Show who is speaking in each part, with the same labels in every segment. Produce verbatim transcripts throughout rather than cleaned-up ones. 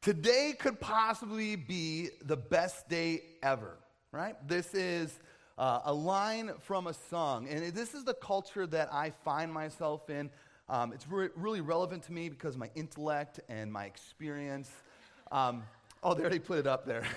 Speaker 1: Today could possibly be the best day ever, right? This is uh, a line from a song, and it- this is the culture that I find myself in. Um, it's re- really relevant to me because of my intellect and my experience. Um, oh, they already put it up there.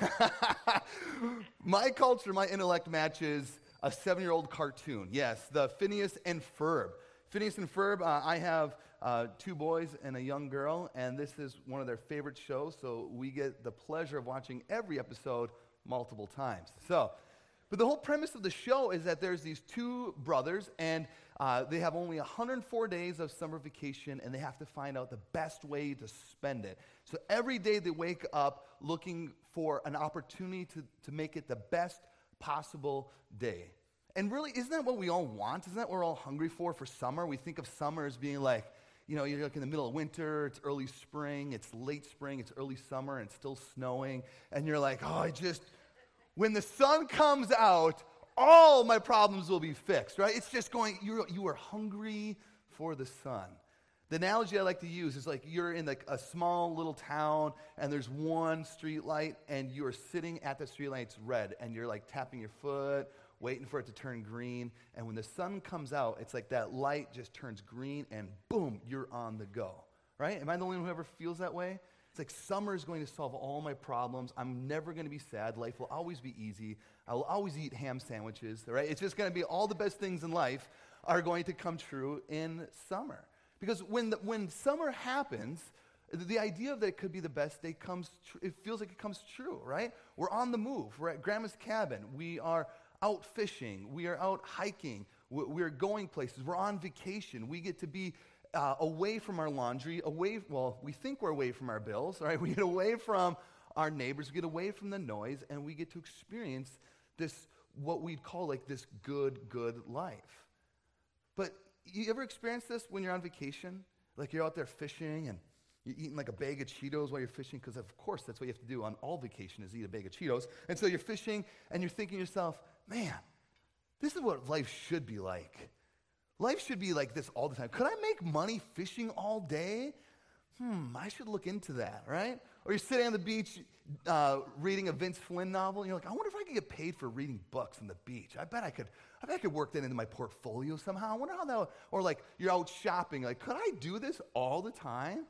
Speaker 1: My culture, my intellect matches a seven-year-old cartoon. Yes, the Phineas and Ferb. Phineas and Ferb, uh, I have uh, two boys and a young girl, and this is one of their favorite shows, so we get the pleasure of watching every episode multiple times. So, but the whole premise of the show is that there's these two brothers, and uh, they have only one hundred four days of summer vacation, and they have to find out the best way to spend it. So every day they wake up looking for an opportunity to, to make it the best possible day. And really, isn't that what we all want? Isn't that what we're all hungry for for summer? We think of summer as being like, you know, you're like in the middle of winter, it's early spring, it's late spring, it's early summer, and it's still snowing. And you're like, oh, I just, when the sun comes out, all my problems will be fixed, right? It's just going, you're, you are hungry for the sun. The analogy I like to use is like you're in like a small little town, and there's one street light, and you're sitting at the street light, it's red, and you're like tapping your foot, waiting for it to turn green, and when the sun comes out, it's like that light just turns green, and boom, you're on the go, right? Am I the only one who ever feels that way? It's like summer is going to solve all my problems. I'm never going to be sad. Life will always be easy. I will always eat ham sandwiches, right? It's just going to be all the best things in life are going to come true in summer. Because when the, when summer happens, the, the idea that it could be the best day comes, tr- it feels like it comes true, right? We're on the move. We're at Grandma's cabin. We are out fishing, we are out hiking, we're going places, we're on vacation, we get to be uh, away from our laundry, away, well, we think we're away from our bills, right? We get away from our neighbors, we get away from the noise, and we get to experience this, what we'd call like this good, good life. But you ever experience this when you're on vacation? Like you're out there fishing, and you're eating like a bag of Cheetos while you're fishing, because of course that's what you have to do on all vacation is eat a bag of Cheetos. And so you're fishing, and you're thinking to yourself, man, this is what life should be like. Life should be like this all the time. Could I make money fishing all day? Hmm, I should look into that, right? Or you're sitting on the beach uh, reading a Vince Flynn novel, and you're like, I wonder if I could get paid for reading books on the beach. I bet I could I bet I could work that into my portfolio somehow. I wonder how that would, or like you're out shopping, like, could I do this all the time?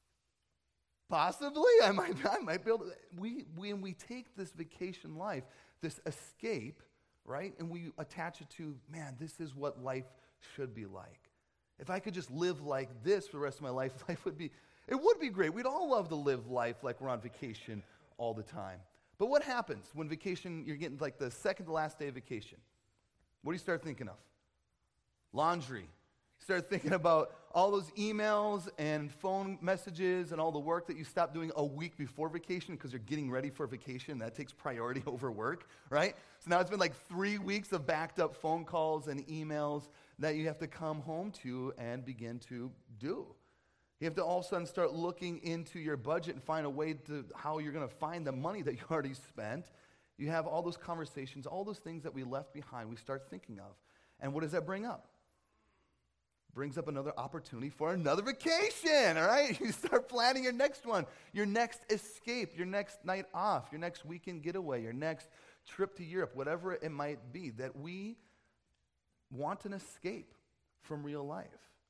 Speaker 1: Possibly, I might, I might be able to. We, when we take this vacation life, this escape, right, and we attach it to, man, this is what life should be like. If I could just live like this for the rest of my life, life would be, it would be great. We'd all love to live life like we're on vacation all the time. But what happens when vacation, you're getting like the second to last day of vacation? What do you start thinking of? Laundry. Start thinking about all those emails and phone messages and all the work that you stopped doing a week before vacation because you're getting ready for vacation. That takes priority over work, right? So now it's been like three weeks of backed up phone calls and emails that you have to come home to and begin to do. You have to all of a sudden start looking into your budget and find a way to how you're going to find the money that you already spent. You have all those conversations, all those things that we left behind, we start thinking of. And what does that bring up? Brings up another opportunity for another vacation, all right? You start planning your next one, your next escape, your next night off, your next weekend getaway, your next trip to Europe, whatever it might be, that we want an escape from real life.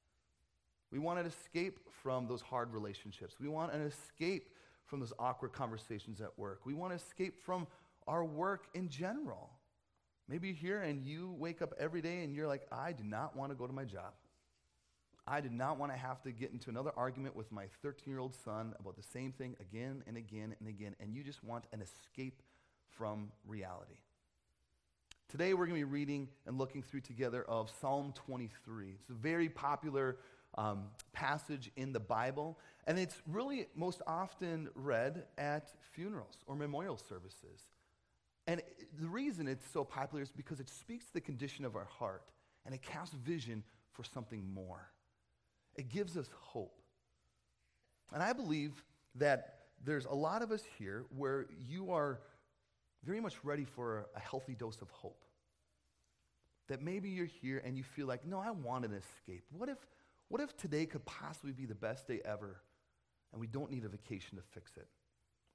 Speaker 1: We want an escape from those hard relationships. We want an escape from those awkward conversations at work. We want to escape from our work in general. Maybe you're here and you wake up every day and you're like, I do not want to go to my job. I did not want to have to get into another argument with my thirteen-year-old son about the same thing again and again and again, and you just want an escape from reality. Today we're going to be reading and looking through together of Psalm twenty-three. It's a very popular um, passage in the Bible, and it's really most often read at funerals or memorial services. And the reason it's so popular is because it speaks to the condition of our heart, and it casts vision for something more. It gives us hope. And I believe that there's a lot of us here where you are very much ready for a healthy dose of hope. That maybe you're here and you feel like, no, I want an escape. What if, what if today could possibly be the best day ever and we don't need a vacation to fix it?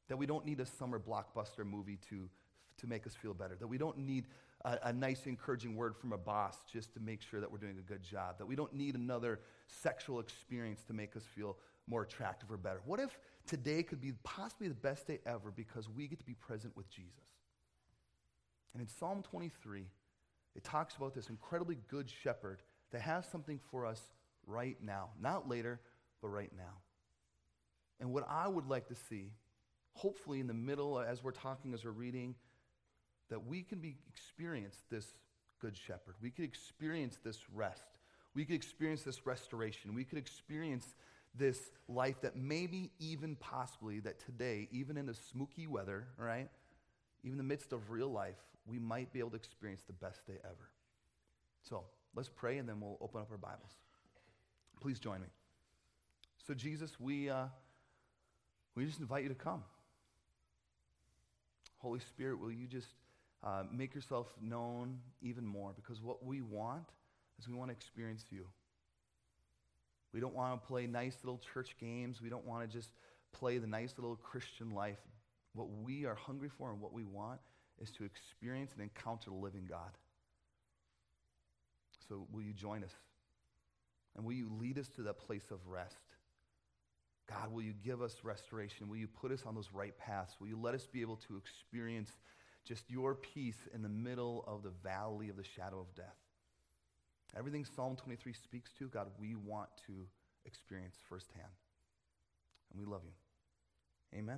Speaker 1: That we don't need a summer blockbuster movie to, to make us feel better. That we don't need a, a nice, encouraging word from a boss just to make sure that we're doing a good job. That we don't need another sexual experience to make us feel more attractive or better. What if today could be possibly the best day ever because we get to be present with Jesus? And in Psalm twenty-three, it talks about this incredibly good shepherd that has something for us right now. Not later, but right now. And what I would like to see, hopefully in the middle, as we're talking, as we're reading, that we can be experience this good shepherd. We could experience this rest. We could experience this restoration. We could experience this life that maybe even possibly that today, even in the smoky weather, right, even in the midst of real life, we might be able to experience the best day ever. So let's pray and then we'll open up our Bibles. Please join me. So Jesus, we uh, we just invite you to come. Holy Spirit, will you just uh, make yourself known even more? Because what we want is we want to experience you. We don't want to play nice little church games. We don't want to just play the nice little Christian life. What we are hungry for and what we want is to experience and encounter the living God. So will you join us? And will you lead us to that place of rest? God, will you give us restoration? Will you put us on those right paths? Will you let us be able to experience just your peace in the middle of the valley of the shadow of death? Everything Psalm twenty-three speaks to, God, we want to experience firsthand. And we love you. Amen.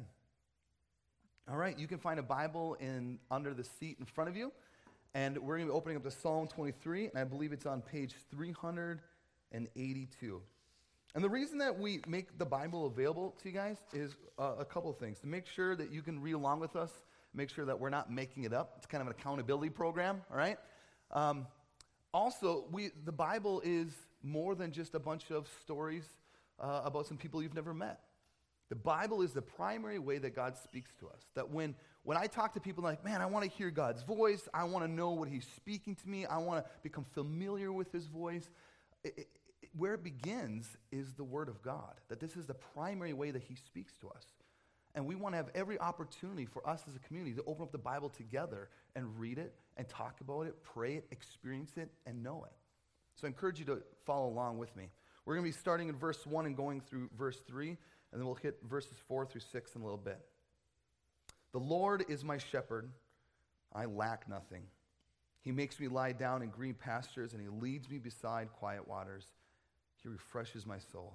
Speaker 1: All right, you can find a Bible in under the seat in front of you. And we're going to be opening up to Psalm twenty-three, and I believe it's on page three hundred eighty-two. And the reason that we make the Bible available to you guys is uh, a couple of things. To make sure that you can read along with us, make sure that we're not making it up. It's kind of an accountability program, all right? Um, also, we the Bible is more than just a bunch of stories uh, about some people you've never met. The Bible is the primary way that God speaks to us. That when, when I talk to people like, man, I want to hear God's voice. I want to know what he's speaking to me. I want to become familiar with his voice. It, it, where it begins is the Word of God. That this is the primary way that he speaks to us. And we want to have every opportunity for us as a community to open up the Bible together and read it and talk about it, pray it, experience it, and know it. So I encourage you to follow along with me. We're going to be starting in verse one and going through verse three. And then we'll hit verses four through six in a little bit. The Lord is my shepherd. I lack nothing. He makes me lie down in green pastures, and he leads me beside quiet waters. He refreshes my soul.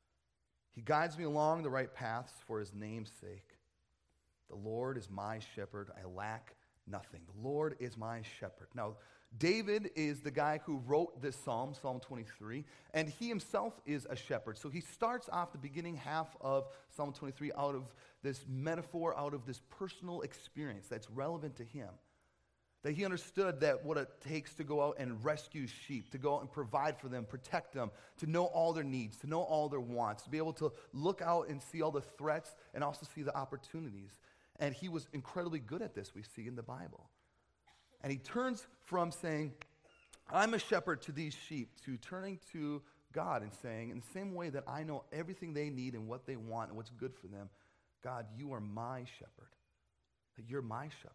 Speaker 1: He guides me along the right paths for his name's sake. The Lord is my shepherd. I lack nothing. The Lord is my shepherd. Now, David is the guy who wrote this psalm, Psalm twenty-three, and he himself is a shepherd. So he starts off the beginning half of Psalm twenty-three out of this metaphor, out of this personal experience that's relevant to him. That he understood that what it takes to go out and rescue sheep, to go out and provide for them, protect them, to know all their needs, to know all their wants, to be able to look out and see all the threats and also see the opportunities. And he was incredibly good at this, we see in the Bible. And he turns from saying, I'm a shepherd to these sheep, to turning to God and saying, in the same way that I know everything they need and what they want and what's good for them, God, you are my shepherd. That you're my shepherd.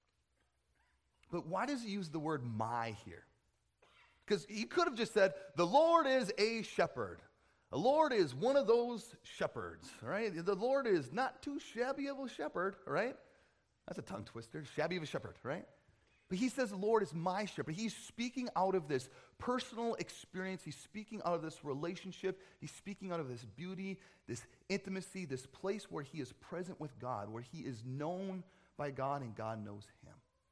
Speaker 1: But why does he use the word my here? Because he could have just said, the Lord is a shepherd. The Lord is one of those shepherds, right? The Lord is not too shabby of a shepherd, right? That's a tongue twister, shabby of a shepherd, right? But he says the Lord is my shepherd. He's speaking out of this personal experience. He's speaking out of this relationship. He's speaking out of this beauty, this intimacy, this place where he is present with God, where he is known by God and God knows him.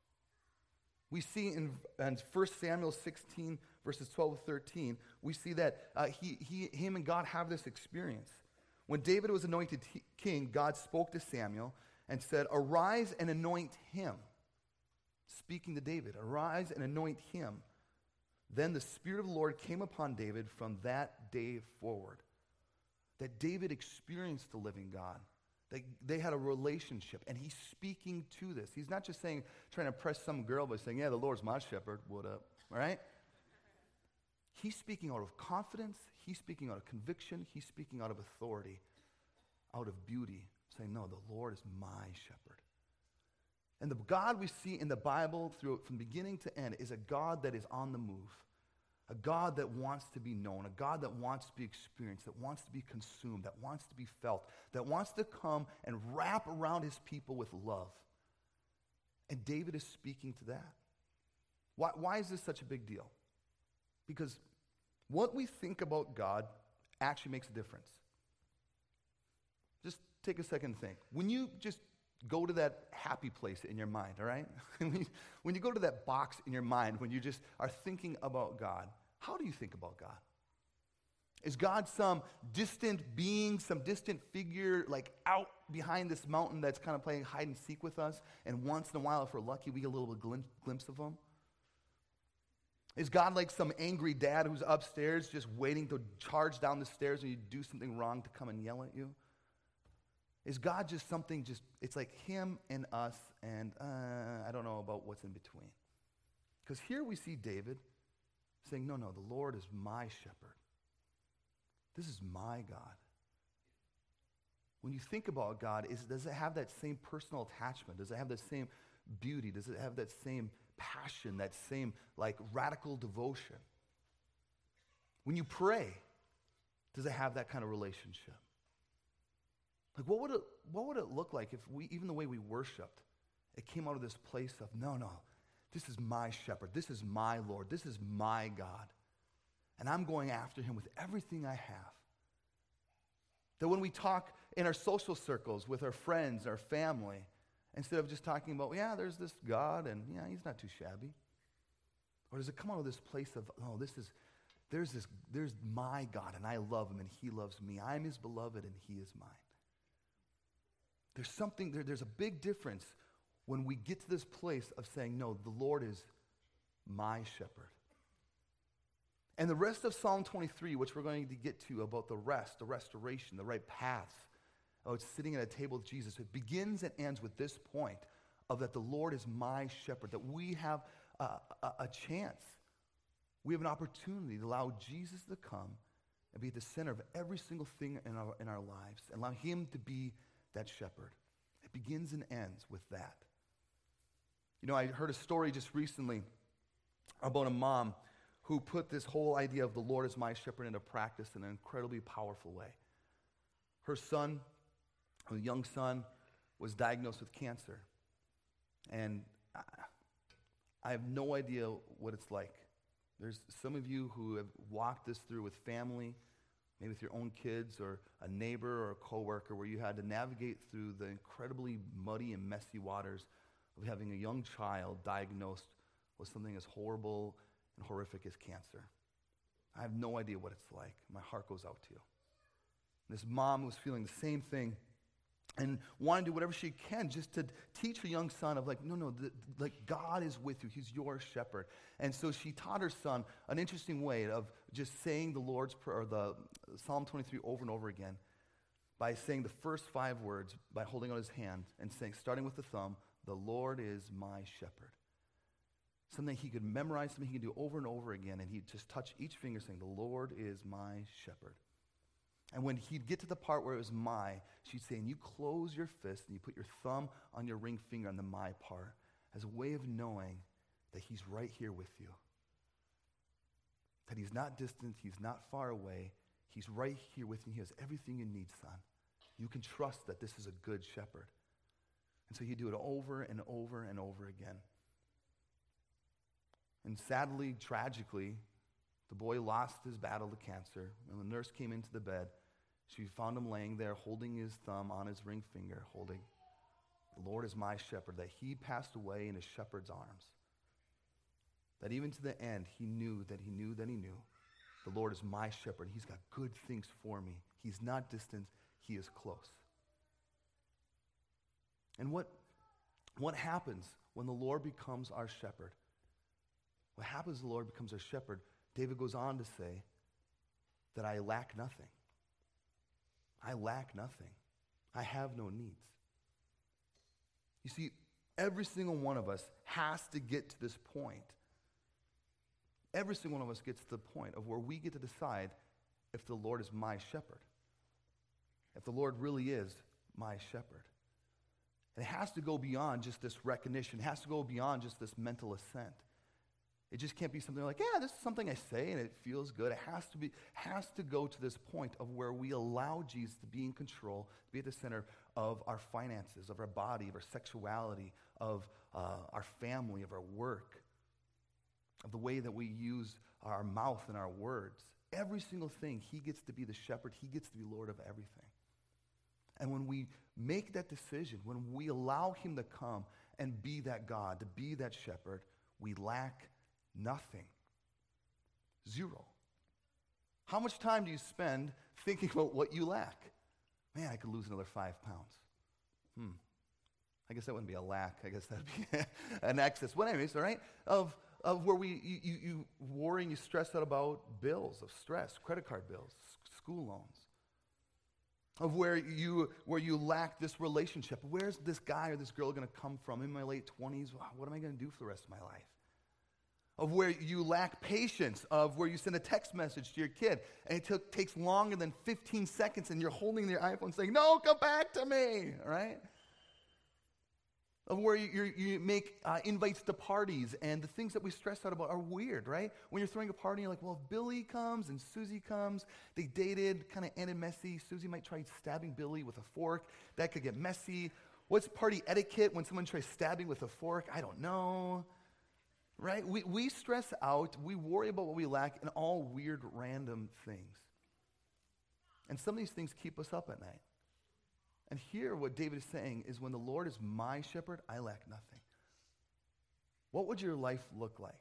Speaker 1: We see in, in First Samuel sixteen, verses twelve to thirteen, we see that uh, he, he, him and God have this experience. When David was anointed t- king, God spoke to Samuel and said, arise and anoint him. Speaking to David, arise and anoint him. Then the Spirit of the Lord came upon David from that day forward. That David experienced the living God. They, they had a relationship, and he's speaking to this. He's not just saying, trying to impress some girl by saying, yeah, the Lord's my shepherd, what up, all right? He's speaking out of confidence. He's speaking out of conviction. He's speaking out of authority, out of beauty, saying, no, the Lord is my shepherd. And the God we see in the Bible through, from beginning to end is a God that is on the move, a God that wants to be known, a God that wants to be experienced, that wants to be consumed, that wants to be felt, that wants to come and wrap around his people with love. And David is speaking to that. Why, why is this such a big deal? Because what we think about God actually makes a difference. Just take a second and think. When you just go to that happy place in your mind, all right? When you go to that box in your mind, when you just are thinking about God, how do you think about God? Is God some distant being, some distant figure, like out behind this mountain that's kind of playing hide and seek with us, and once in a while, if we're lucky, we get a little glim- glimpse of him? Is God like some angry dad who's upstairs just waiting to charge down the stairs when you do something wrong to come and yell at you? Is God just something just, it's like him and us, and uh, I don't know about what's in between. Because here we see David saying, no, no, the Lord is my shepherd. This is my God. When you think about God, is, does it have that same personal attachment? Does it have that same beauty? Does it have that same passion, that same like radical devotion? When you pray, does it have that kind of relationship? Like, what would it, what would it look like if we, even the way we worshiped, it came out of this place of, no, no, this is my shepherd, this is my Lord, this is my God, and I'm going after him with everything I have. That when we talk in our social circles with our friends, our family, instead of just talking about, yeah, there's this God, and yeah, he's not too shabby. Or does it come out of this place of, oh, this is, there's this, there's my God, and I love him, and he loves me. I'm his beloved, and he is mine. There's something, there, there's a big difference when we get to this place of saying, no, the Lord is my shepherd. And the rest of Psalm twenty-three, which we're going to get to about the rest, the restoration, the right paths, about sitting at a table with Jesus, it begins and ends with this point of that the Lord is my shepherd, that we have a, a, a chance, we have an opportunity to allow Jesus to come and be at the center of every single thing in our, in our lives, and allow him to be that shepherd. It begins and ends with that. You know, I heard a story just recently about a mom who put this whole idea of the Lord as my shepherd into practice in an incredibly powerful way. Her son, her young son, was diagnosed with cancer. And I, I have no idea what it's like. There's some of you who have walked this through with family, maybe with your own kids or a neighbor or a coworker, where you had to navigate through the incredibly muddy and messy waters of having a young child diagnosed with something as horrible and horrific as cancer. I have no idea what it's like. My heart goes out to you. This mom was feeling the same thing and wanted to do whatever she can just to teach her young son of like, no, no, the, like God is with you. He's your shepherd. And so she taught her son an interesting way of just saying the Lord's Prayer, or the Psalm twenty-three over and over again, by saying the first five words, by holding out his hand and saying, starting with the thumb, the Lord is my shepherd. Something he could memorize, something he could do over and over again, and he'd just touch each finger saying, the Lord is my shepherd. And when he'd get to the part where it was my, she'd say, and you close your fist and you put your thumb on your ring finger on the my part as a way of knowing that he's right here with you. That he's not distant, he's not far away, he's right here with you. He has everything you need, son. You can trust that this is a good shepherd. And so he'd do it over and over and over again. And sadly, tragically, the boy lost his battle to cancer. When the nurse came into the bed, she found him laying there holding his thumb on his ring finger, holding, the Lord is my shepherd, that he passed away in his shepherd's arms. That even to the end, he knew that he knew that he knew, the Lord is my shepherd. He's got good things for me. He's not distant, he is close. And what, what happens when the Lord becomes our shepherd? What happens when the Lord becomes our shepherd? David goes on to say that I lack nothing. I lack nothing. I have no needs. You see, every single one of us has to get to this point. Every single one of us gets to the point of where we get to decide if the Lord is my shepherd. If the Lord really is my shepherd. And it has to go beyond just this recognition. It has to go beyond just this mental assent. It just can't be something like, yeah, this is something I say and it feels good. It has to be, has to go to this point of where we allow Jesus to be in control, to be at the center of our finances, of our body, of our sexuality, of uh, our family, of our work, of the way that we use our mouth and our words. Every single thing, he gets to be the shepherd. He gets to be Lord of everything. And when we make that decision, when we allow him to come and be that God, to be that shepherd, we lack nothing. Zero. How much time do you spend thinking about what you lack? Man, I could lose another five pounds. Hmm. I guess that wouldn't be a lack. I guess that'd be an excess. Well, anyways, all right, of of where we you, you, you worry and you stress out about bills, of stress, credit card bills, school loans. Of where you where you lack this relationship. Where's this guy or this girl going to come from in my late twenties? What am I going to do for the rest of my life? Of where you lack patience, of where you send a text message to your kid and it took, takes longer than fifteen seconds and you're holding their iPhone saying, no, come back to me, all right? Of where you, you, you make uh, invites to parties and the things that we stress out about are weird, right? When you're throwing a party, you're like, well, if Billy comes and Susie comes, they dated, kind of ended messy. Susie might try stabbing Billy with a fork. That could get messy. What's party etiquette when someone tries stabbing with a fork? I don't know. Right? We, we stress out, we worry about what we lack in all weird, random things. And some of these things keep us up at night. And here, what David is saying is when the Lord is my shepherd, I lack nothing. What would your life look like?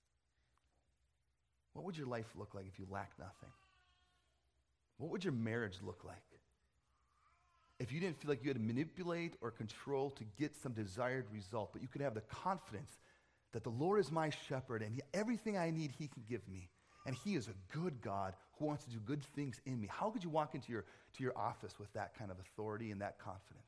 Speaker 1: What would your life look like if you lacked nothing? What would your marriage look like if you didn't feel like you had to manipulate or control to get some desired result, but you could have the confidence that the Lord is my shepherd and he, everything I need he can give me. And he is a good God who wants to do good things in me. How could you walk into your, to your office with that kind of authority and that confidence?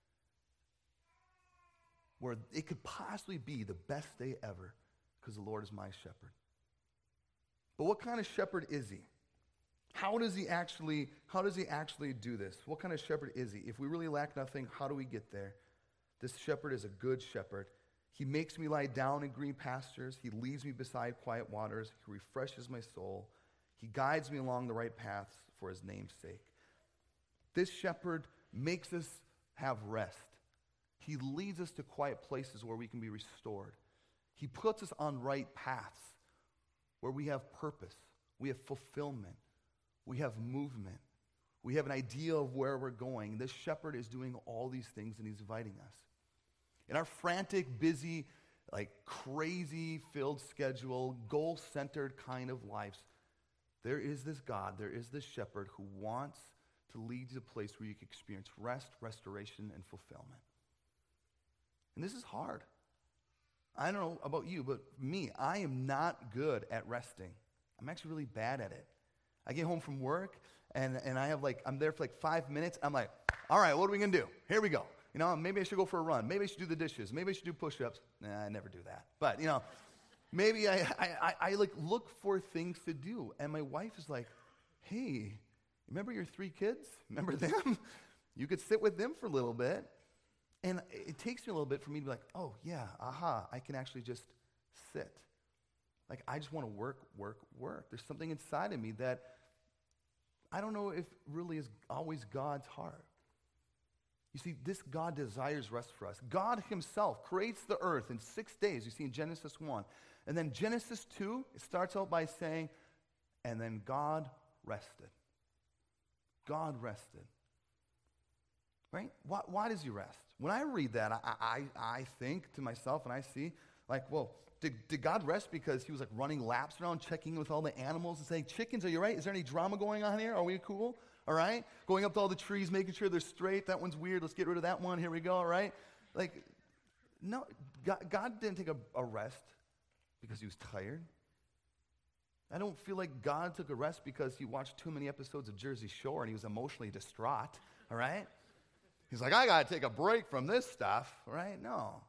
Speaker 1: Where it could possibly be the best day ever because the Lord is my shepherd. But what kind of shepherd is he? How does he actually, how does he actually do this? What kind of shepherd is he? If we really lack nothing, how do we get there? This shepherd is a good shepherd. He makes me lie down in green pastures. He leads me beside quiet waters. He refreshes my soul. He guides me along the right paths for his name's sake. This shepherd makes us have rest. He leads us to quiet places where we can be restored. He puts us on right paths where we have purpose. We have fulfillment. We have movement. We have an idea of where we're going. This shepherd is doing all these things and he's inviting us. In our frantic, busy, like crazy-filled schedule, goal-centered kind of lives, there is this God, there is this shepherd who wants to lead you to a place where you can experience rest, restoration, and fulfillment. And this is hard. I don't know about you, but me, I am not good at resting. I'm actually really bad at it. I get home from work, and, and I have like, I'm there for like five minutes. I'm like, all right, what are we going to do? Here we go. You know, maybe I should go for a run. Maybe I should do the dishes. Maybe I should do push-ups. Nah, I never do that. But, you know, maybe I, I, I, I like look for things to do. And my wife is like, hey, remember your three kids? Remember them? You could sit with them for a little bit. And it takes me a little bit for me to be like, oh, yeah, aha, I can actually just sit. Like, I just want to work, work, work. There's something inside of me that I don't know if really is always God's heart. You see, this God desires rest for us. God himself creates the earth in six days. You see in Genesis one. And then Genesis two, it starts out by saying, and then God rested. God rested. Right? Why, why does he rest? When I read that, I, I, I think to myself and I see, like, well, did, did God rest because he was like running laps around, checking with all the animals and saying, chickens, are you right? Is there any drama going on here? Are we cool? All right? Going up to all the trees, making sure they're straight. That one's weird. Let's get rid of that one. Here we go, all right? Like, no, God, God didn't take a, a rest because he was tired. I don't feel like God took a rest because he watched too many episodes of Jersey Shore and he was emotionally distraught, all right? He's like, I got to take a break from this stuff, right? No.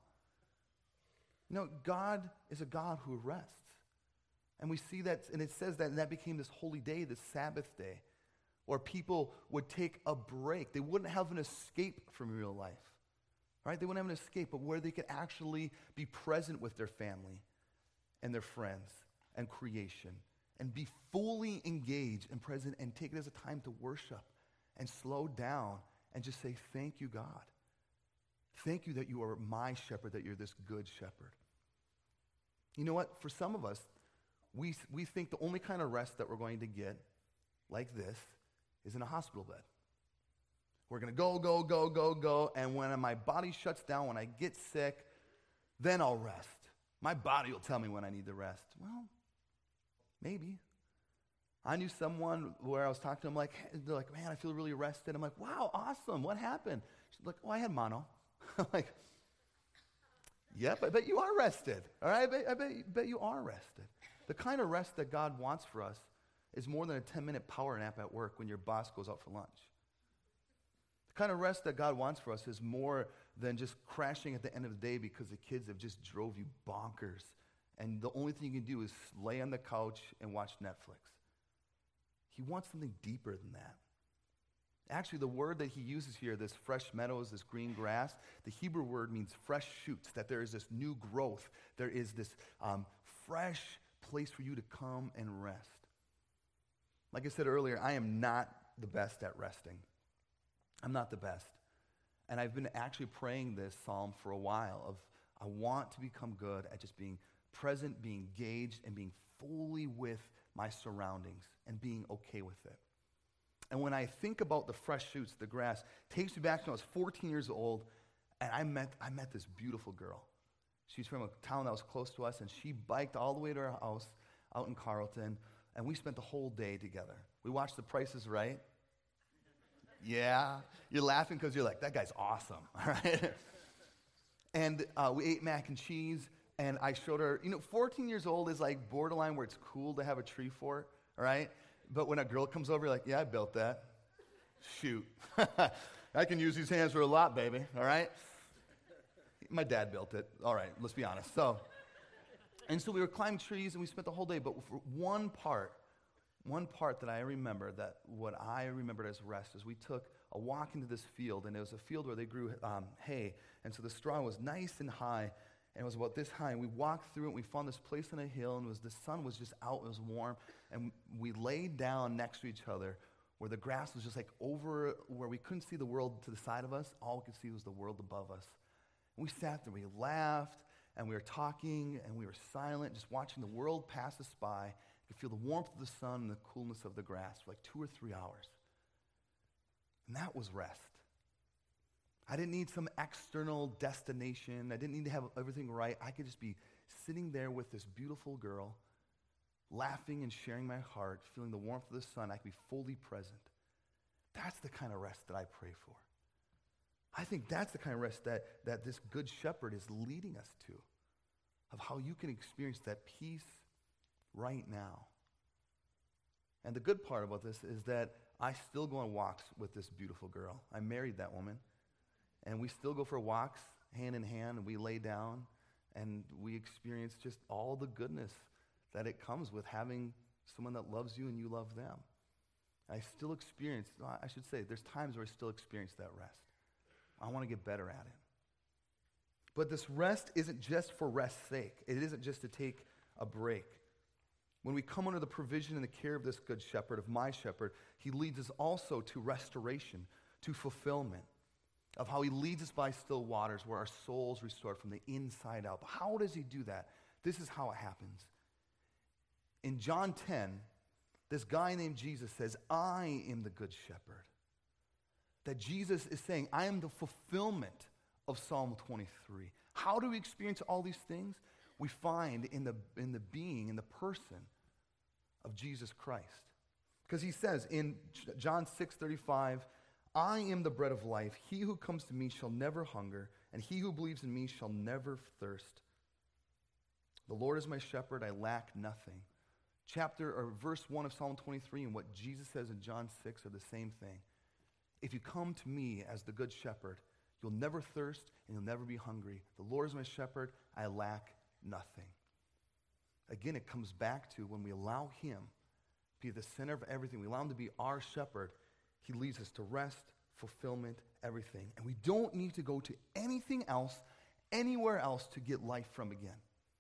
Speaker 1: No, God is a God who rests. And we see that, and it says that, and that became this holy day, this Sabbath day, Or people would take a break. They wouldn't have an escape from real life, right? They wouldn't have an escape, but where they could actually be present with their family and their friends and creation and be fully engaged and present and take it as a time to worship and slow down and just say, thank you, God. Thank you that you are my shepherd, that you're this good shepherd. You know what? For some of us, we, we think the only kind of rest that we're going to get like this is in a hospital bed. We're going to go, go, go, go, go, and when my body shuts down, when I get sick, then I'll rest. My body will tell me when I need to rest. Well, maybe. I knew someone where I was talking to them, like, they're like, man, I feel really rested. I'm like, wow, awesome. What happened? She's like, oh, I had mono. I'm like, yep, I bet you are rested. All right, I bet, I bet, bet you are rested. The kind of rest that God wants for us is more than a ten-minute power nap at work when your boss goes out for lunch. The kind of rest that God wants for us is more than just crashing at the end of the day because the kids have just drove you bonkers. And the only thing you can do is lay on the couch and watch Netflix. He wants something deeper than that. Actually, the word that he uses here, this fresh meadows, this green grass, the Hebrew word means fresh shoots, that there is this new growth. There is this um, fresh place for you to come and rest. Like I said earlier, I am not the best at resting. I'm not the best. And I've been actually praying this psalm for a while of I want to become good at just being present, being engaged, and being fully with my surroundings and being okay with it. And when I think about the fresh shoots, the grass, it takes me back to when I was fourteen years old, and I met, I met this beautiful girl. She's from a town that was close to us, and she biked all the way to our house out in Carlton, and we spent the whole day together. We watched The Price is Right. Yeah, you're laughing because you're like, that guy's awesome, all right? And uh, we ate mac and cheese, and I showed her, you know, fourteen years old is like borderline where it's cool to have a tree fort, all right? But when a girl comes over, you're like, yeah, I built that. Shoot. I can use these hands for a lot, baby, all right? My dad built it. All right, let's be honest. So, and so we were climbing trees, and we spent the whole day, but for one part, one part that I remember, that what I remembered as rest, is we took a walk into this field, and it was a field where they grew um, hay, and so the straw was nice and high, and it was about this high, and we walked through it, and we found this place on a hill, and it was, the sun was just out, it was warm, and we laid down next to each other where the grass was just like over, where we couldn't see the world to the side of us, all we could see was the world above us. And we sat there, we laughed, and we were talking, and we were silent, just watching the world pass us by. You could feel the warmth of the sun and the coolness of the grass for like two or three hours. And that was rest. I didn't need some external destination. I didn't need to have everything right. I could just be sitting there with this beautiful girl, laughing and sharing my heart, feeling the warmth of the sun. I could be fully present. That's the kind of rest that I pray for. I think that's the kind of rest that, that this good shepherd is leading us to, of how you can experience that peace right now. And the good part about this is that I still go on walks with this beautiful girl. I married that woman. And we still go for walks hand in hand, and we lay down, and we experience just all the goodness that it comes with having someone that loves you and you love them. I still experience, I should say, there's times where I still experience that rest. I want to get better at it. But this rest isn't just for rest's sake. It isn't just to take a break. When we come under the provision and the care of this good shepherd, of my shepherd, he leads us also to restoration, to fulfillment, of how he leads us by still waters where our soul's restored from the inside out. But how does he do that? This is how it happens. In John ten, this guy named Jesus says, I am the good shepherd. That Jesus is saying, I am the fulfillment of Psalm twenty-three. How do we experience all these things? We find in the, in the being, in the person of Jesus Christ. Because he says in John six thirty-five, I am the bread of life. He who comes to me shall never hunger, and he who believes in me shall never thirst. The Lord is my shepherd, I lack nothing. Chapter or verse one of Psalm twenty-three and what Jesus says in John six are the same thing. If you come to me as the good shepherd, you'll never thirst and you'll never be hungry. The Lord is my shepherd, I lack nothing. Again, it comes back to when we allow him be at the center of everything. We allow him to be our shepherd. He leads us to rest, fulfillment, everything. And we don't need to go to anything else, anywhere else to get life from again.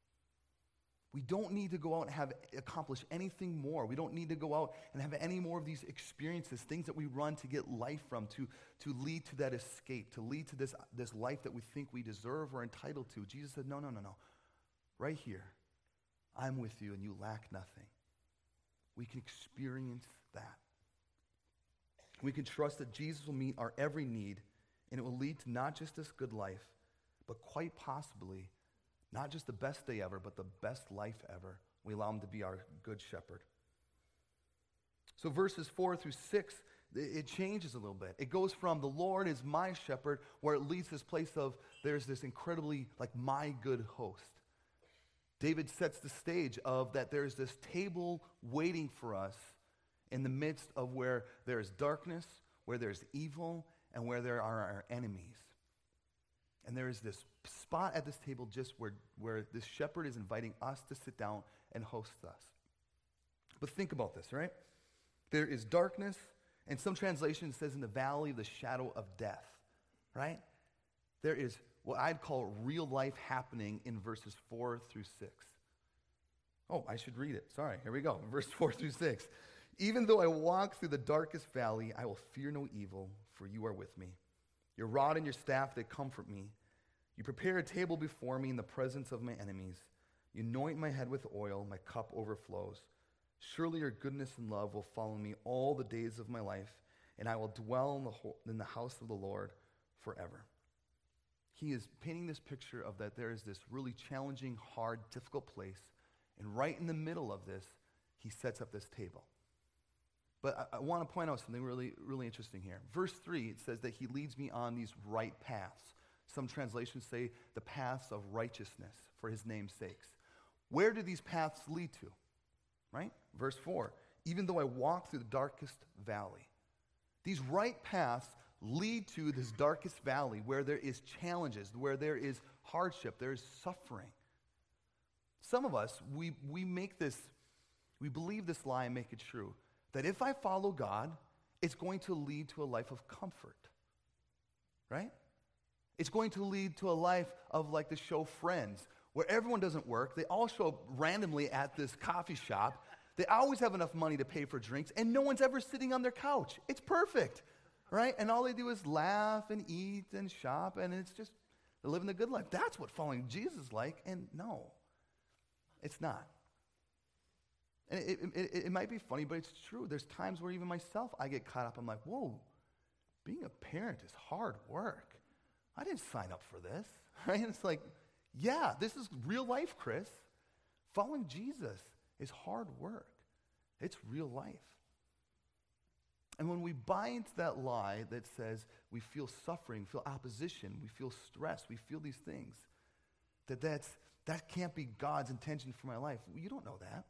Speaker 1: We don't need to go out and have accomplish anything more. We don't need to go out and have any more of these experiences, things that we run to get life from, to, to lead to that escape, to lead to this, this life that we think we deserve or entitled to. Jesus said, no, no, no, no. Right here, I'm with you and you lack nothing. We can experience that. We can trust that Jesus will meet our every need, and it will lead to not just this good life, but quite possibly not just the best day ever, but the best life ever. We allow him to be our good shepherd. So verses four through six, it changes a little bit. It goes from the Lord is my shepherd, where it leads this place of there's this incredibly like my good host. David sets the stage of that there's this table waiting for us in the midst of where there is darkness, where there's evil, and where there are our enemies. And there is this spot at this table just where, where this shepherd is inviting us to sit down and host us. But think about this, right? There is darkness, and some translation says in the valley of the shadow of death, right? There is what I'd call real life happening in verses four through six. Oh, I should read it. Sorry, here we go. Verse four through six. Even though I walk through the darkest valley, I will fear no evil, for you are with me. Your rod and your staff, they comfort me. You prepare a table before me in the presence of my enemies. You anoint my head with oil, my cup overflows. Surely your goodness and love will follow me all the days of my life, and I will dwell in the, ho- in the house of the Lord forever. He is painting this picture of that there is this really challenging, hard, difficult place, and right in the middle of this, he sets up this table. But I, I want to point out something really, really interesting here. Verse three, it says that he leads me on these right paths. Some translations say the paths of righteousness for his name's sakes. Where do these paths lead to? Right? Verse four, even though I walk through the darkest valley. These right paths lead to this darkest valley where there is challenges, where there is hardship, there is suffering. Some of us, we, we make this, we believe this lie and make it true, that if I follow God, it's going to lead to a life of comfort, right? It's going to lead to a life of like the show Friends, where everyone doesn't work. They all show up randomly at this coffee shop. They always have enough money to pay for drinks, and no one's ever sitting on their couch. It's perfect, right? And all they do is laugh and eat and shop, and it's just they're living the good life. That's what following Jesus is like, and no, it's not. And it, it, it, it might be funny, but it's true. There's times where even myself, I get caught up. I'm like, whoa, being a parent is hard work. I didn't sign up for this, right? And it's like, yeah, this is real life, Chris. Following Jesus is hard work. It's real life. And when we buy into that lie that says we feel suffering, feel opposition, we feel stress, we feel these things, that that's, that can't be God's intention for my life. Well, you don't know that.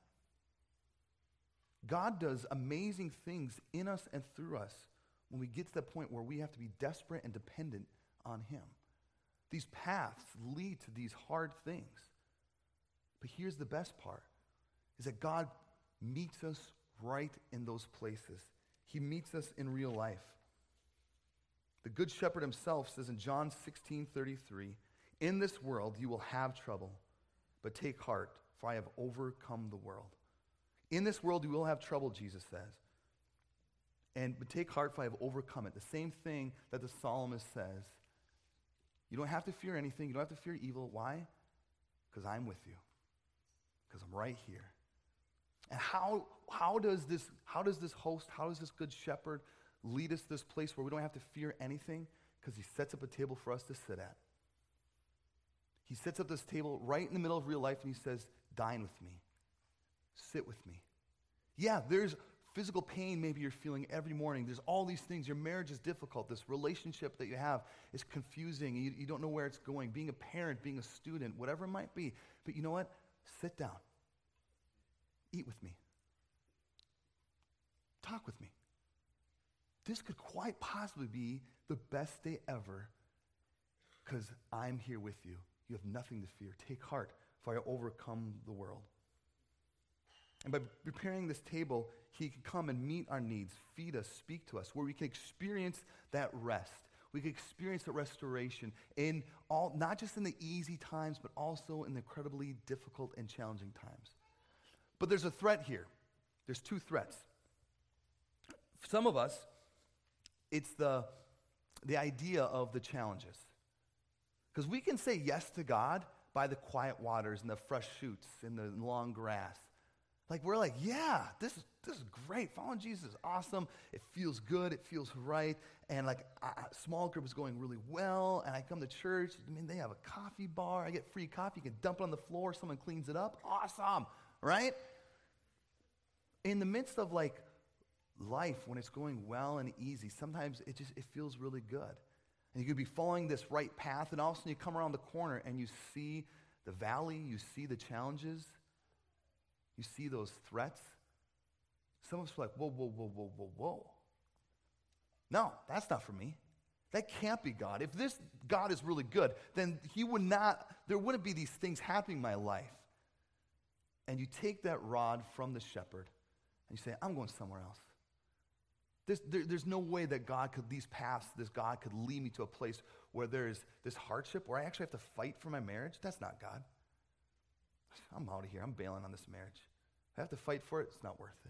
Speaker 1: God does amazing things in us and through us when we get to that point where we have to be desperate and dependent on him. These paths lead to these hard things. But here's the best part, is that God meets us right in those places. He meets us in real life. The Good Shepherd himself says in John sixteen thirty-three, in this world you will have trouble, but take heart, for I have overcome the world. In this world you will have trouble, Jesus says. And but take heart, for I have overcome it. The same thing that the psalmist says. You don't have to fear anything. You don't have to fear evil. Why? Because I'm with you. Because I'm right here. And how, how does this, how does this host, how does this good shepherd lead us to this place where we don't have to fear anything? Because he sets up a table for us to sit at. He sets up this table right in the middle of real life and he says, dine with me. Sit with me. Yeah, there's physical pain maybe you're feeling every morning. There's all these things. Your marriage is difficult. This relationship that you have is confusing. You, you don't know where it's going. Being a parent, being a student, whatever it might be. But you know what? Sit down. Eat with me. Talk with me. This could quite possibly be the best day ever because I'm here with you. You have nothing to fear. Take heart, for I overcome the world. And by preparing this table, he can come and meet our needs, feed us, speak to us, where we can experience that rest. We can experience the restoration in all, not just in the easy times, but also in the incredibly difficult and challenging times. But there's a threat here. There's two threats. For some of us, it's the, the idea of the challenges. Because we can say yes to God by the quiet waters and the fresh shoots and the long grass. Like, we're like, yeah, this is, this is great. Following Jesus is awesome. It feels good. It feels right. And, like, I, small group is going really well. And I come to church. I mean, they have a coffee bar. I get free coffee. You can dump it on the floor. Someone cleans it up. Awesome, right? In the midst of, like, life, when it's going well and easy, sometimes it just it feels really good. And you could be following this right path, and all of a sudden you come around the corner and you see the valley, you see the challenges, you see those threats. Some of us are like, whoa, whoa, whoa, whoa, whoa, whoa. No, that's not for me. That can't be God. If this God is really good, then he would not, there wouldn't be these things happening in my life. And you take that rod from the shepherd and you say, I'm going somewhere else. There's, there, there's no way that God could, these paths, this God could lead me to a place where there's this hardship, where I actually have to fight for my marriage. That's not God. I'm out of here. I'm bailing on this marriage. If I have to fight for it, it's not worth it.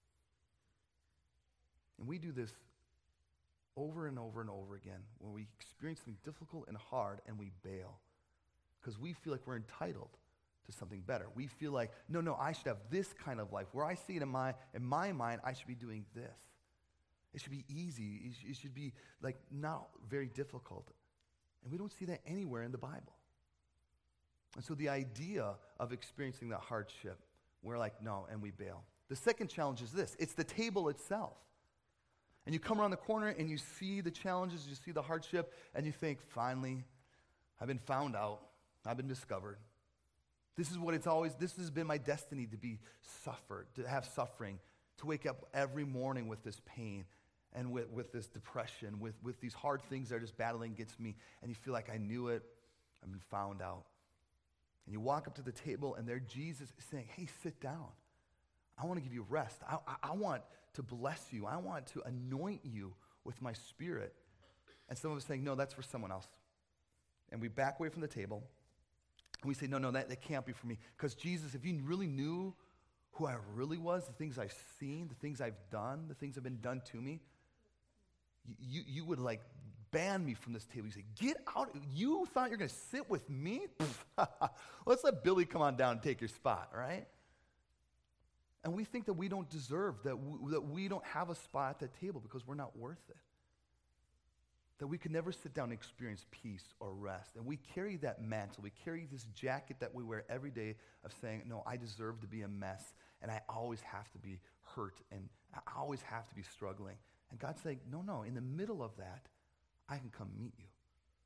Speaker 1: And we do this over and over and over again when we experience something difficult and hard and we bail because we feel like we're entitled to something better. We feel like, no, no, I should have this kind of life. Where I see it in my, in my mind, I should be doing this. It should be easy. It, sh- it should be like not very difficult. And we don't see that anywhere in the Bible. And so the idea of experiencing that hardship, we're like, no, and we bail. The second challenge is this. It's the table itself. And you come around the corner and you see the challenges, you see the hardship, and you think, finally, I've been found out. I've been discovered. This is what it's always, this has been my destiny, to be suffered, to have suffering, to wake up every morning with this pain and with, with this depression, with, with these hard things that are just battling against me, and you feel like I knew it, I've been found out. And you walk up to the table, and there Jesus is saying, hey, sit down. I want to give you rest. I, I, I want to bless you. I want to anoint you with my spirit. And some of us saying, no, that's for someone else. And we back away from the table, and we say, no, no, that, that can't be for me. Because Jesus, if you really knew who I really was, the things I've seen, the things I've done, the things that have been done to me, you, you would like ban me from this table. You say, get out. You thought you're going to sit with me? Let's let Billy come on down and take your spot, right? And we think that we don't deserve, that we, that we don't have a spot at that table because we're not worth it. That we could never sit down and experience peace or rest. And we carry that mantle. We carry this jacket that we wear every day of saying, no, I deserve to be a mess, and I always have to be hurt, and I always have to be struggling. And God's saying, no, no, in the middle of that, I can come meet you.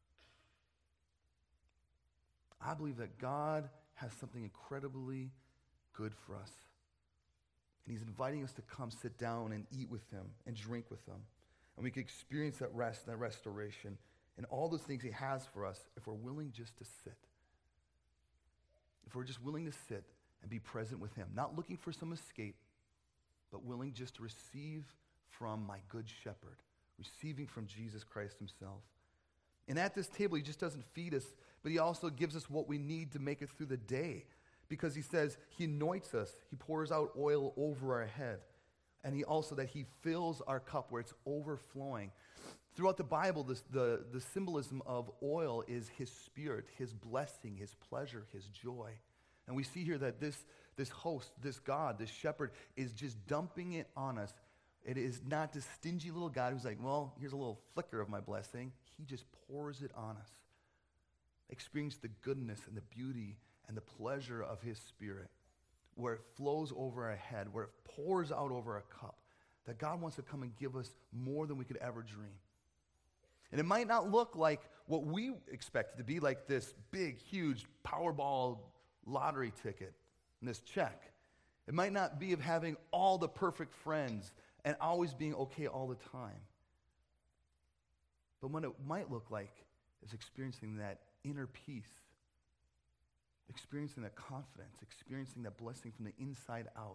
Speaker 1: I believe that God has something incredibly good for us. And he's inviting us to come sit down and eat with him and drink with him. And we can experience that rest, that restoration, and all those things he has for us if we're willing just to sit. If we're just willing to sit and be present with him, not looking for some escape, but willing just to receive from my good shepherd, receiving from Jesus Christ himself. And at this table, he just doesn't feed us, but he also gives us what we need to make it through the day. Because he says he anoints us, he pours out oil over our head. And he also that he fills our cup where it's overflowing. Throughout the Bible, this, the, the symbolism of oil is his spirit, his blessing, his pleasure, his joy. And we see here that this, this host, this God, this shepherd, is just dumping it on us. It is not this stingy little God who's like, well, here's a little flicker of my blessing. He just pours it on us. Experience the goodness and the beauty and the pleasure of his spirit, where it flows over our head, where it pours out over a cup, that God wants to come and give us more than we could ever dream. And it might not look like what we expect it to be, like this big, huge Powerball lottery ticket and this check. It might not be of having all the perfect friends and always being okay all the time. But what it might look like is experiencing that inner peace, experiencing that confidence, experiencing that blessing from the inside out,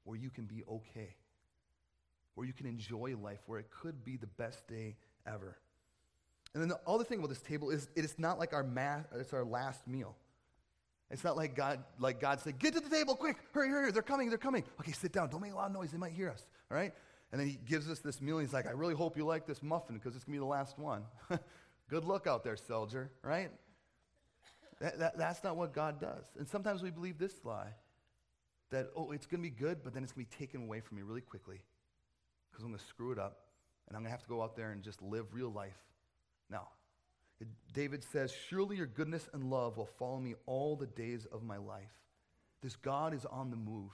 Speaker 1: where you can be okay, where you can enjoy life, where it could be the best day ever. And then the other thing about this table is it is not like our ma- it's our last meal. It's not like God, like God said, get to the table, quick, hurry, hurry, they're coming, they're coming. Okay, sit down, don't make a lot of noise, they might hear us, all right? And then he gives us this meal, and he's like, I really hope you like this muffin because it's going to be the last one. Good luck out there, soldier, right? That, that, that's not what God does. And sometimes we believe this lie, that, oh, it's going to be good, but then it's going to be taken away from me really quickly because I'm going to screw it up, and I'm going to have to go out there and just live real life. No. It, David says, surely your goodness and love will follow me all the days of my life. This God is on the move.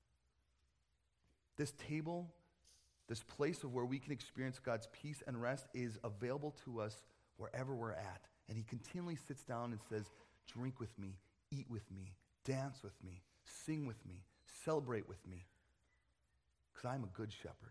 Speaker 1: This table, this place of where we can experience God's peace and rest is available to us wherever we're at. And he continually sits down and says, drink with me, eat with me, dance with me, sing with me, celebrate with me, because I'm a good shepherd.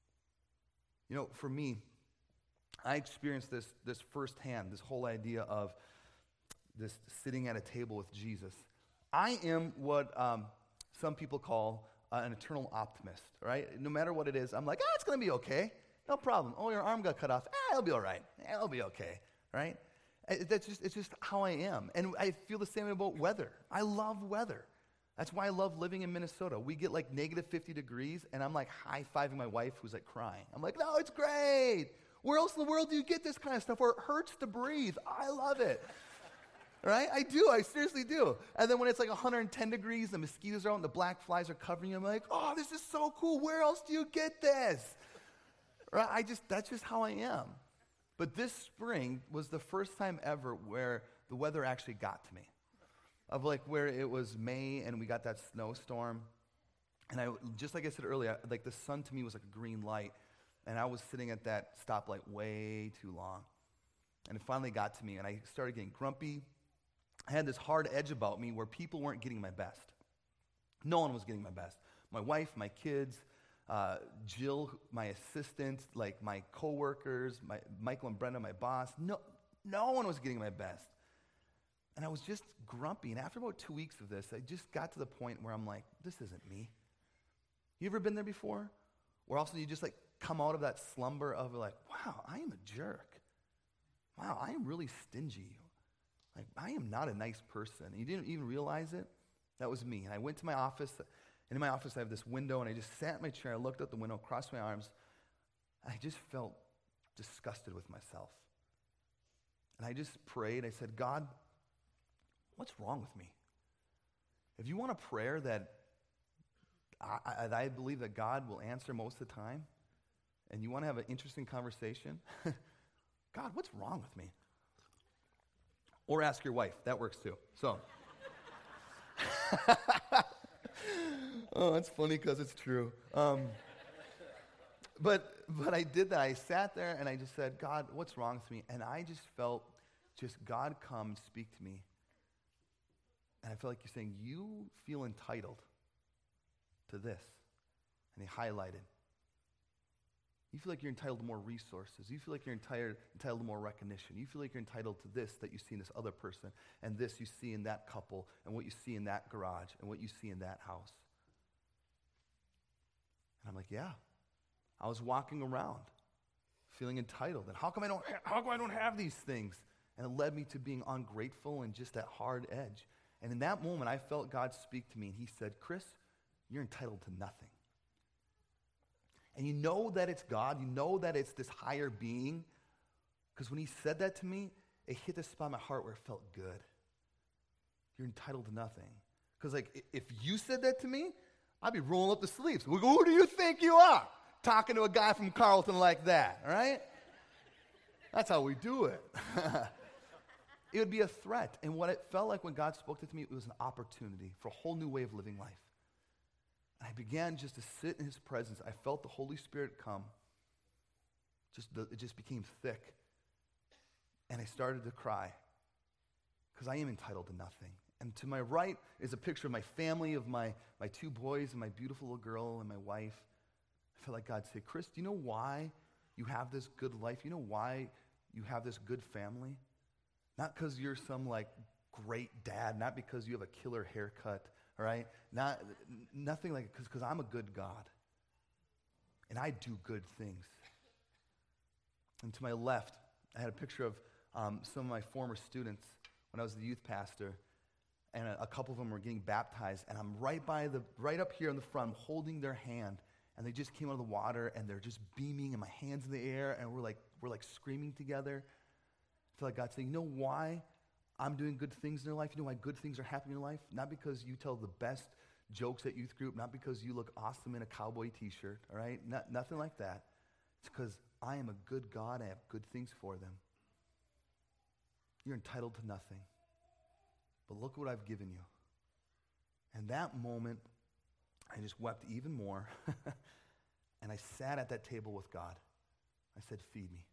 Speaker 1: You know, for me, I experienced this, this firsthand, this whole idea of this sitting at a table with Jesus. I am what um, some people call uh, an eternal optimist, right? No matter what it is, I'm like, ah, it's going to be okay. No problem. Oh, your arm got cut off. Ah, it'll be all right. It'll be okay, right? That's just, it's just how I am. And I feel the same way about weather. I love weather. That's why I love living in Minnesota. We get like negative fifty degrees, and I'm like high-fiving my wife who's like crying. I'm like, no, it's great. Where else in the world do you get this kind of stuff where it hurts to breathe? I love it. Right? I do. I seriously do. And then when it's like one hundred ten degrees, the mosquitoes are out and the black flies are covering you, I'm like, oh, this is so cool. Where else do you get this? Right? I just, that's just how I am. But this spring was the first time ever where the weather actually got to me. Of like where it was May and we got that snowstorm. And I, just like I said earlier, like the sun to me was like a green light. And I was sitting at that stoplight way too long. And it finally got to me and I started getting grumpy. I had this hard edge about me where people weren't getting my best. No one was getting my best. My wife, my kids, uh, Jill, my assistant, like my coworkers, my, Michael and Brenda, my boss. No, no one was getting my best. And I was just grumpy. And after about two weeks of this, I just got to the point where I'm like, this isn't me. You ever been there before? Where also you just like come out of that slumber of like, wow, I am a jerk. Wow, I am really stingy. Like, I am not a nice person. And you didn't even realize it? That was me. And I went to my office, and in my office I have this window, and I just sat in my chair, I looked out the window, crossed my arms, and I just felt disgusted with myself. And I just prayed. I said, God, what's wrong with me? If you want a prayer that I, I, I believe that God will answer most of the time, and you want to have an interesting conversation, God, what's wrong with me? Or ask your wife. That works too. So, oh, that's funny because it's true. Um, but but I did that. I sat there and I just said, God, what's wrong with me? And I just felt just God come and speak to me. And I felt like you're saying, you feel entitled to this. And he highlighted. You feel like you're entitled to more resources. You feel like you're entitled, entitled to more recognition. You feel like you're entitled to this that you see in this other person, and this you see in that couple, and what you see in that garage, and what you see in that house. And I'm like, yeah. I was walking around feeling entitled. And how come I don't ha- how come I don't have these things? And it led me to being ungrateful and just that hard edge. And in that moment, I felt God speak to me, and he said, Chris, you're entitled to nothing. And you know that it's God. You know that it's this higher being. Because when he said that to me, it hit the spot in my heart where it felt good. You're entitled to nothing. Because like, if you said that to me, I'd be rolling up the sleeves. We go, who do you think you are? Talking to a guy from Carlton like that, right? That's how we do it. It would be a threat. And what it felt like when God spoke that to me, it was an opportunity for a whole new way of living life. I began just to sit in his presence. I felt the Holy Spirit come. Just the, it just became thick. And I started to cry because I am entitled to nothing. And to my right is a picture of my family, of my, my two boys and my beautiful little girl and my wife. I felt like God said, Chris, do you know why you have this good life? You know why you have this good family? Not because you're some like great dad, not because you have a killer haircut, all right? Not, nothing like, because I'm a good God, and I do good things. And to my left, I had a picture of um, some of my former students when I was the youth pastor, and a, a couple of them were getting baptized, and I'm right by the, right up here in the front, I'm holding their hand, and they just came out of the water, and they're just beaming, and my hand's in the air, and we're like, we're like screaming together. I feel like God's saying, you know why I'm doing good things in your life? You know why good things are happening in your life? Not because you tell the best jokes at youth group, not because you look awesome in a cowboy t-shirt, all right? Not, nothing like that. It's because I am a good God. I have good things for them. You're entitled to nothing. But look what I've given you. And that moment, I just wept even more. And I sat at that table with God. I said, feed me.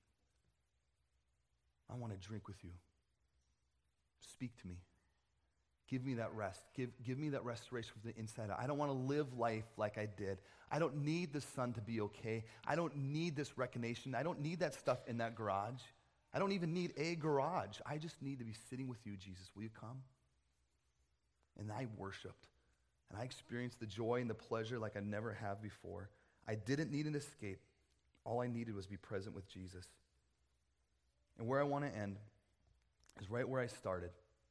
Speaker 1: I want to drink with you. Speak to me. Give me that rest. Give, give me that restoration from the inside out. I don't want to live life like I did. I don't need the sun to be okay. I don't need this recognition. I don't need that stuff in that garage. I don't even need a garage. I just need to be sitting with you, Jesus. Will you come? And I worshiped. And I experienced the joy and the pleasure like I never have before. I didn't need an escape. All I needed was be present with Jesus. And where I want to end is right where I started.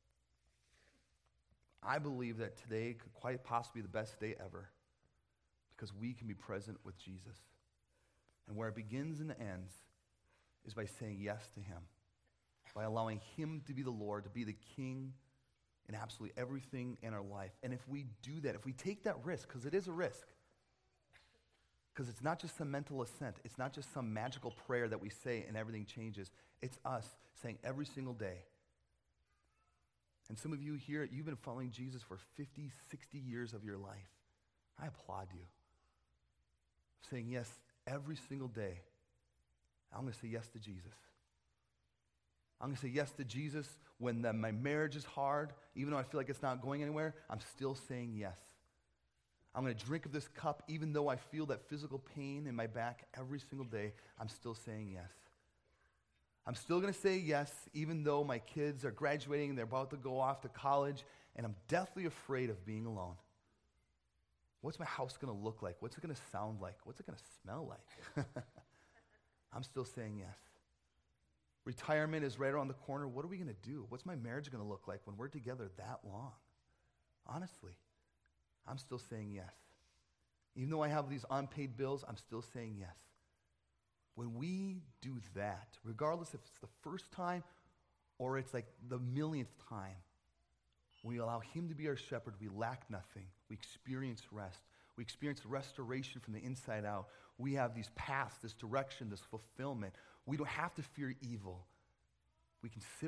Speaker 1: I believe that today could quite possibly be the best day ever because we can be present with Jesus. And where it begins and ends is by saying yes to him, by allowing him to be the Lord, to be the King in absolutely everything in our life. And if we do that, if we take that risk, because it is a risk, because it's not just some mental assent, it's not just some magical prayer that we say and everything changes. It's us saying every single day. And some of you here, you've been following Jesus for fifty, sixty years of your life. I applaud you. Saying yes every single day. I'm going to say yes to Jesus. I'm going to say yes to Jesus when the, my marriage is hard. Even though I feel like it's not going anywhere, I'm still saying yes. I'm going to drink of this cup even though I feel that physical pain in my back every single day. I'm still saying yes. I'm still going to say yes even though my kids are graduating and they're about to go off to college and I'm deathly afraid of being alone. What's my house going to look like? What's it going to sound like? What's it going to smell like? I'm still saying yes. Retirement is right around the corner. What are we going to do? What's my marriage going to look like when we're together that long? Honestly, I'm still saying yes. Even though I have these unpaid bills, I'm still saying yes. When we do that, regardless if it's the first time or it's like the millionth time, we allow him to be our shepherd, we lack nothing. We experience rest. We experience restoration from the inside out. We have these paths, this direction, this fulfillment. We don't have to fear evil. We can sit